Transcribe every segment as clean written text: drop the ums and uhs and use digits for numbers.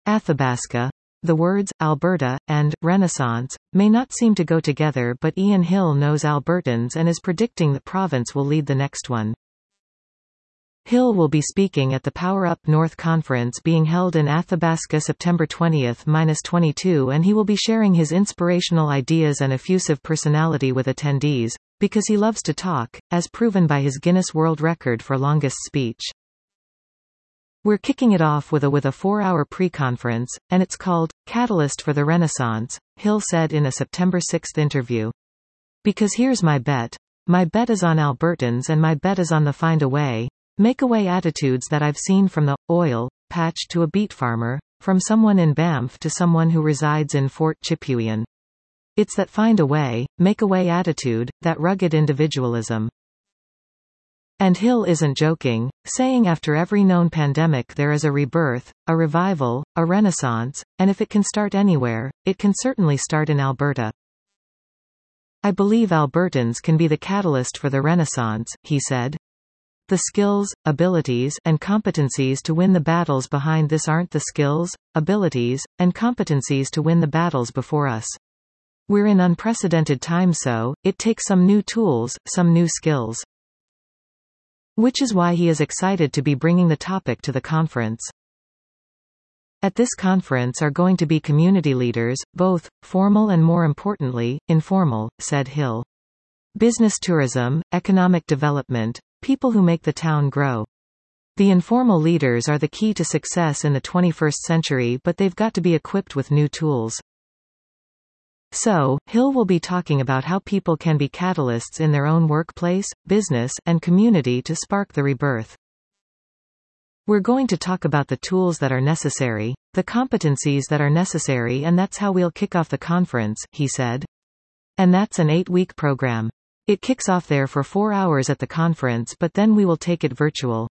Athabasca. The words, Alberta, and Renaissance, may not seem to go together, but Ian Hill knows Albertans and is predicting the province will lead the next one. Hill will be speaking at the Power Up North conference being held in Athabasca September 20th–22, and he will be sharing his inspirational ideas and effusive personality with attendees, because he loves to talk, as proven by his Guinness World Record for longest speech. We're kicking it off with a 4-hour pre-conference, and it's called, Catalyst for the Renaissance, Hill said in a September 6 interview. Because here's my bet. My bet is on Albertans and my bet is on the find a way, make a way attitudes that I've seen from the oil patch to a beet farmer, from someone in Banff to someone who resides in Fort Chipewyan. It's that find a way, make a way attitude, that rugged individualism. And Hill isn't joking, saying after every known pandemic there is a rebirth, a revival, a renaissance, and if it can start anywhere, it can certainly start in Alberta. I believe Albertans can be the catalyst for the renaissance, he said. The skills, abilities, and competencies to win the battles behind this aren't the skills, abilities, and competencies to win the battles before us. We're in unprecedented times, so it takes some new tools, some new skills. Which is why he is excited to be bringing the topic to the conference. At this conference are going to be community leaders, both formal and, more importantly, informal, said Hill. Business tourism, economic development, people who make the town grow. The informal leaders are the key to success in the 21st century, but they've got to be equipped with new tools. So, Hill will be talking about how people can be catalysts in their own workplace, business, and community to spark the rebirth. We're going to talk about the tools that are necessary, the competencies that are necessary, and that's how we'll kick off the conference, he said. And that's an 8-week program. It kicks off there for 4 hours at the conference, but then we will take it virtual.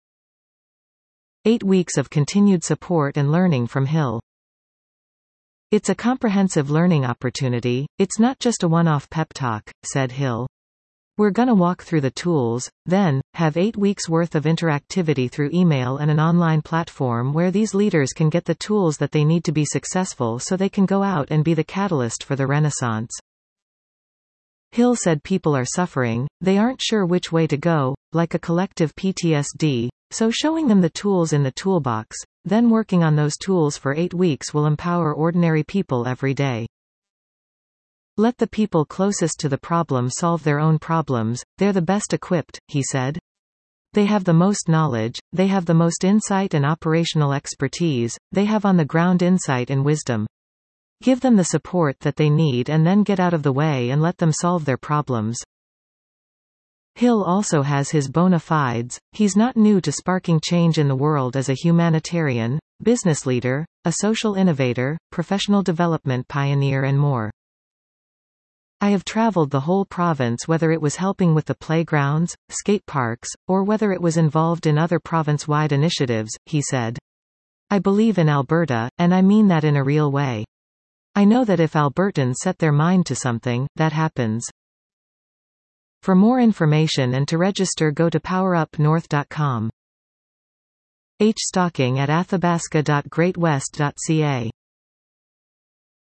8 weeks of continued support and learning from Hill. It's a comprehensive learning opportunity, it's not just a one-off pep talk, said Hill. We're gonna walk through the tools, then, have 8 weeks worth of interactivity through email and an online platform where these leaders can get the tools that they need to be successful so they can go out and be the catalyst for the renaissance. Hill said people are suffering, they aren't sure which way to go, like a collective PTSD, so showing them the tools in the toolbox, then working on those tools for 8 weeks will empower ordinary people every day. Let the people closest to the problem solve their own problems, they're the best equipped, he said. They have the most knowledge, they have the most insight and operational expertise, they have on-the-ground insight and wisdom. Give them the support that they need and then get out of the way and let them solve their problems. Hill also has his bona fides, he's not new to sparking change in the world as a humanitarian, business leader, a social innovator, professional development pioneer and more. I have traveled the whole province, whether it was helping with the playgrounds, skate parks, or whether it was involved in other province-wide initiatives, he said. I believe in Alberta, and I mean that in a real way. I know that if Albertans set their mind to something, that happens. For more information and to register, go to powerupnorth.com. Stalking at athabasca.greatwest.ca